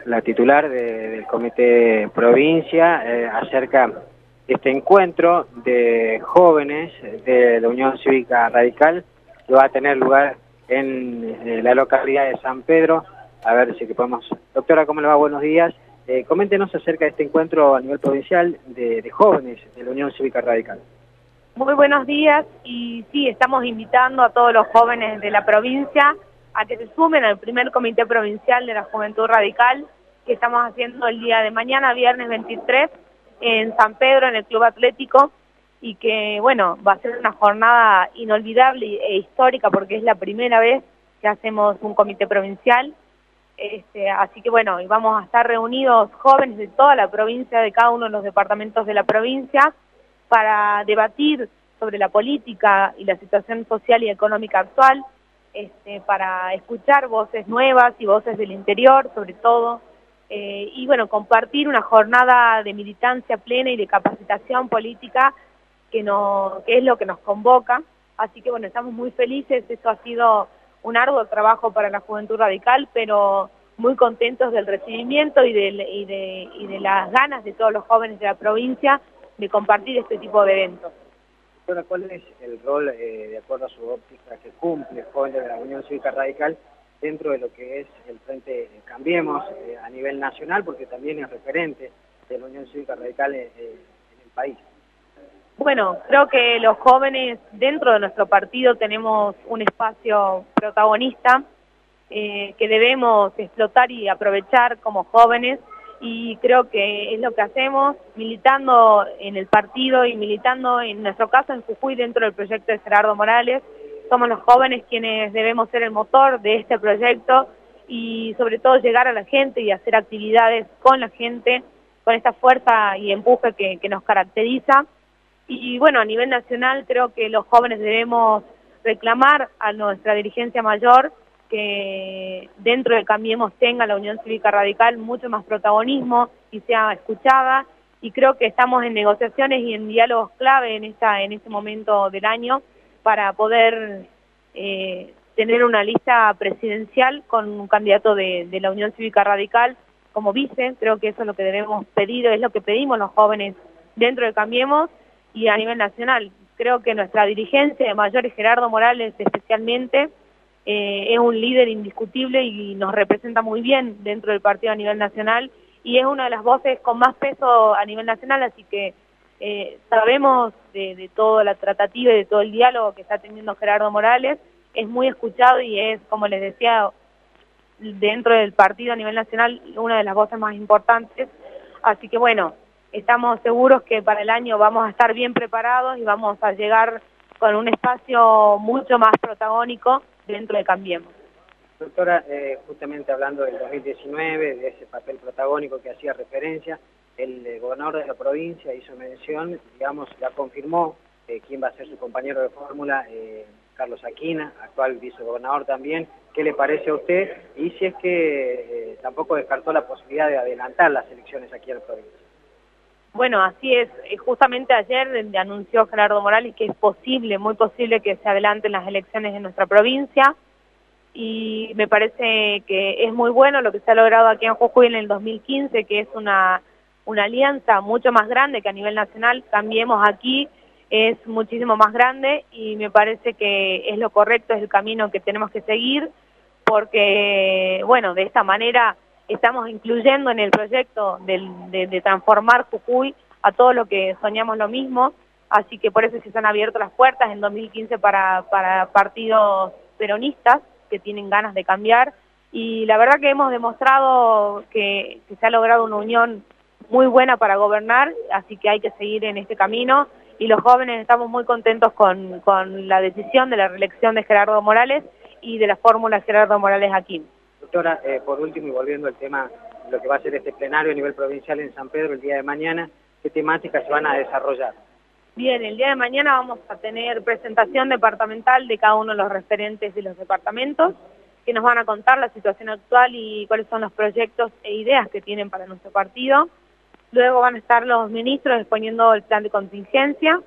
la titular del Comité Provincia, acerca de este encuentro de jóvenes de la Unión Cívica Radical que va a tener lugar en la localidad de San Pedro. A ver si que podemos... Doctora, ¿cómo le va? Buenos días. Coméntenos acerca de este encuentro a nivel provincial de jóvenes de la Unión Cívica Radical. Muy buenos días, y sí, estamos invitando a todos los jóvenes de la provincia a que se sumen al primer Comité Provincial de la Juventud Radical que estamos haciendo el día de mañana, viernes 23, en San Pedro, en el Club Atlético, y que, bueno, va a ser una jornada inolvidable e histórica porque es la primera vez que hacemos un Comité Provincial. Así que, bueno, y vamos a estar reunidos jóvenes de toda la provincia, de cada uno de los departamentos de la provincia, para debatir sobre la política y la situación social y económica actual, para escuchar voces nuevas y voces del interior, sobre todo, y bueno, compartir una jornada de militancia plena y de capacitación política que es lo que nos convoca. Así que bueno, estamos muy felices. Esto ha sido un arduo trabajo para la Juventud Radical, pero muy contentos del recibimiento y de las ganas de todos los jóvenes de la provincia de compartir este tipo de eventos. Doctora, ¿cuál es el rol, de acuerdo a su óptica, que cumple el joven de la Unión Cívica Radical dentro de lo que es el Frente Cambiemos a nivel nacional, porque también es referente de la Unión Cívica Radical en el país? Bueno, creo que los jóvenes dentro de nuestro partido tenemos un espacio protagonista que debemos explotar y aprovechar como jóvenes, y creo que es lo que hacemos, militando en el partido y militando, en nuestro caso, en Jujuy, dentro del proyecto de Gerardo Morales. Somos los jóvenes quienes debemos ser el motor de este proyecto y sobre todo llegar a la gente y hacer actividades con la gente, con esta fuerza y empuje que nos caracteriza. Y bueno, a nivel nacional creo que los jóvenes debemos reclamar a nuestra dirigencia mayor que dentro de Cambiemos tenga la Unión Cívica Radical mucho más protagonismo y sea escuchada, y creo que estamos en negociaciones y en diálogos clave en este momento del año para poder tener una lista presidencial con un candidato de la Unión Cívica Radical como vice. Creo que eso es lo que debemos pedir, es lo que pedimos los jóvenes dentro de Cambiemos. Y a nivel nacional, creo que nuestra dirigencia de mayores, Gerardo Morales especialmente, es un líder indiscutible y nos representa muy bien dentro del partido a nivel nacional, y es una de las voces con más peso a nivel nacional, así que sabemos de toda la tratativa y de todo el diálogo que está teniendo Gerardo Morales. Es muy escuchado y es, como les decía, dentro del partido a nivel nacional una de las voces más importantes. Así que bueno, estamos seguros que para el año vamos a estar bien preparados y vamos a llegar con un espacio mucho más protagónico dentro de Cambiemos. Doctora, justamente hablando del 2019, de ese papel protagónico que hacía referencia, el gobernador de la provincia hizo mención, digamos, ya confirmó quién va a ser su compañero de fórmula, Carlos Aquina, actual vicegobernador también. ¿Qué le parece a usted? Y si es que tampoco descartó la posibilidad de adelantar las elecciones aquí en la provincia. Bueno, así es. Justamente ayer anunció Gerardo Morales que es posible, muy posible, que se adelanten las elecciones en nuestra provincia, y me parece que es muy bueno lo que se ha logrado aquí en Jujuy en el 2015, que es una alianza mucho más grande que a nivel nacional. Cambiemos aquí es muchísimo más grande y me parece que es lo correcto, es el camino que tenemos que seguir, porque, bueno, de esta manera estamos incluyendo en el proyecto de transformar Jujuy a todo lo que soñamos lo mismo. Así que por eso se han abierto las puertas en 2015 para partidos peronistas que tienen ganas de cambiar, y la verdad que hemos demostrado que se ha logrado una unión muy buena para gobernar, así que hay que seguir en este camino, y los jóvenes estamos muy contentos con la decisión de la reelección de Gerardo Morales y de la fórmula Gerardo Morales aquí. Doctora, por último, y volviendo al tema de lo que va a ser este plenario a nivel provincial en San Pedro el día de mañana, ¿qué temáticas se van a desarrollar? Bien, el día de mañana vamos a tener presentación departamental de cada uno de los referentes de los departamentos, que nos van a contar la situación actual y cuáles son los proyectos e ideas que tienen para nuestro partido. Luego van a estar los ministros exponiendo el plan de contingencia.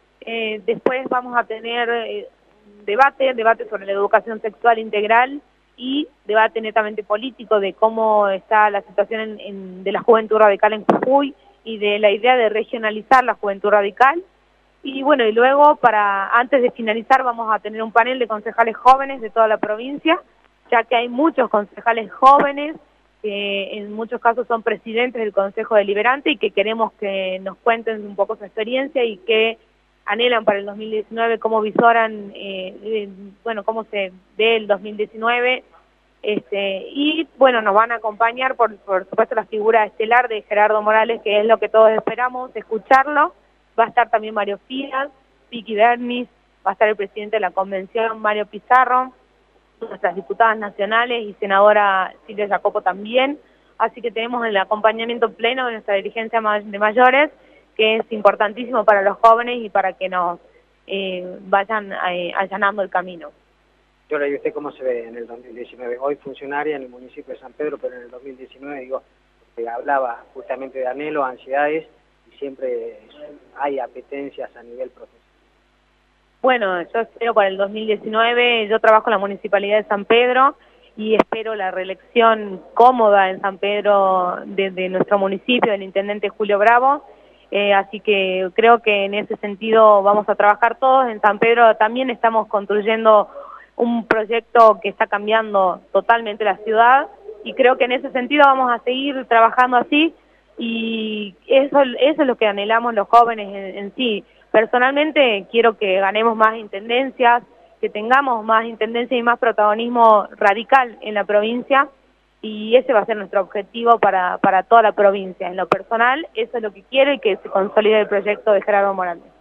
Después vamos a tener debate sobre la educación sexual integral y debate netamente político de cómo está la situación de la juventud radical en Jujuy y de la idea de regionalizar la juventud radical. Y bueno, y luego antes de finalizar vamos a tener un panel de concejales jóvenes de toda la provincia, ya que hay muchos concejales jóvenes que en muchos casos son presidentes del Consejo Deliberante y que queremos que nos cuenten un poco su experiencia y que anhelan para el 2019, cómo visoran, bueno, cómo se ve el 2019, y bueno, nos van a acompañar por supuesto la figura estelar de Gerardo Morales, que es lo que todos esperamos, escucharlo. Va a estar también Mario Fiat, Vicky Bernis, va a estar el presidente de la convención, Mario Pizarro, nuestras diputadas nacionales y senadora Silvia Jacopo también, así que tenemos el acompañamiento pleno de nuestra dirigencia de mayores, que es importantísimo para los jóvenes y para que nos vayan allanando el camino. Yora, ¿y usted cómo se ve en el 2019? Hoy funcionaria en el municipio de San Pedro, pero en el 2019, digo, hablaba justamente de anhelo, ansiedades, y siempre hay apetencias a nivel profesional. Bueno, yo espero para el 2019, yo trabajo en la Municipalidad de San Pedro y espero la reelección cómoda en San Pedro de nuestro municipio, del intendente Julio Bravo, así que creo que en ese sentido vamos a trabajar todos. En San Pedro también estamos construyendo un proyecto que está cambiando totalmente la ciudad y creo que en ese sentido vamos a seguir trabajando así y eso es lo que anhelamos los jóvenes en sí. Personalmente quiero que ganemos más intendencias, que tengamos más intendencia y más protagonismo radical en la provincia y ese va a ser nuestro objetivo para toda la provincia. En lo personal, eso es lo que quiero y que se consolide el proyecto de Gerardo Morales.